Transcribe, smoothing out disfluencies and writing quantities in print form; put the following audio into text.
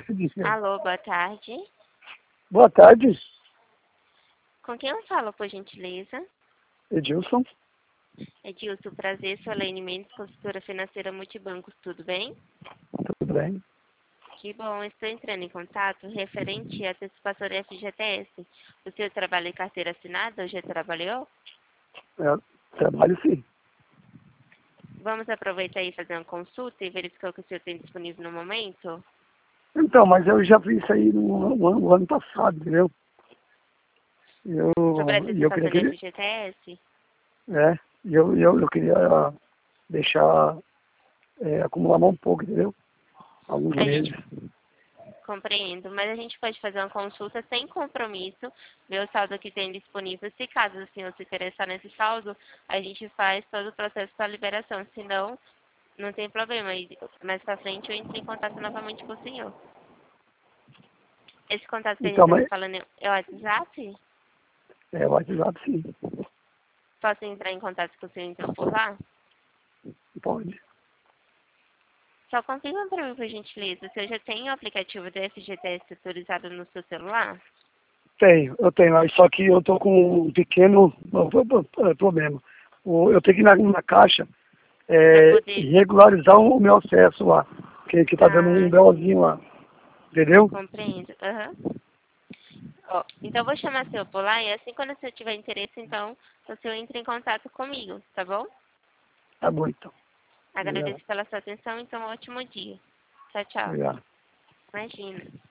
Alô, boa tarde. Boa tarde, Com quem eu falo, por gentileza? Edilson. Edilson, prazer, sou Elaine Mendes, consultora financeira Multibancos, tudo bem? Tudo bem? Que bom, estou entrando em contato referente à antecipação da FGTS. O seu trabalho em carteira assinada, ou já trabalhou? Trabalho sim. Vamos aproveitar e fazer uma consulta e verificar o que o senhor tem disponível no momento? Então, mas eu já vi isso aí no ano passado, entendeu? Sobre a Eu antecipação da queria, FGTS? eu queria deixar acumular mais um pouco, entendeu? Alguns A meses. gente compreendo, mas a gente pode fazer uma consulta sem compromisso, ver o saldo que tem disponível. Se caso o senhor se interessar nesse saldo, a gente faz todo o processo para liberação. Se não, não tem problema. E mais para frente eu entro em contato novamente com o senhor. Esse contato que a gente Então, está mas se falando é o WhatsApp? o WhatsApp sim, Posso entrar em contato com o senhor então por lá? pode. Só confirma para mim, por gentileza, o senhor já tem o aplicativo do FGTS autorizado no seu celular? Eu tenho, mas só que eu tô com um pequeno problema. Eu tenho que ir na caixa Para poder... e regularizar o meu acesso lá, que tá dando um Ah, BOzinho lá, entendeu? compreendo. Aham. Ó, então eu vou chamar seu por lá e assim quando o senhor tiver interesse, então o senhor entra em contato comigo, tá bom? Tá bom então. Obrigado. Agradeço pela sua atenção, então ótimo dia. Tchau, tchau. Obrigado. Imagina.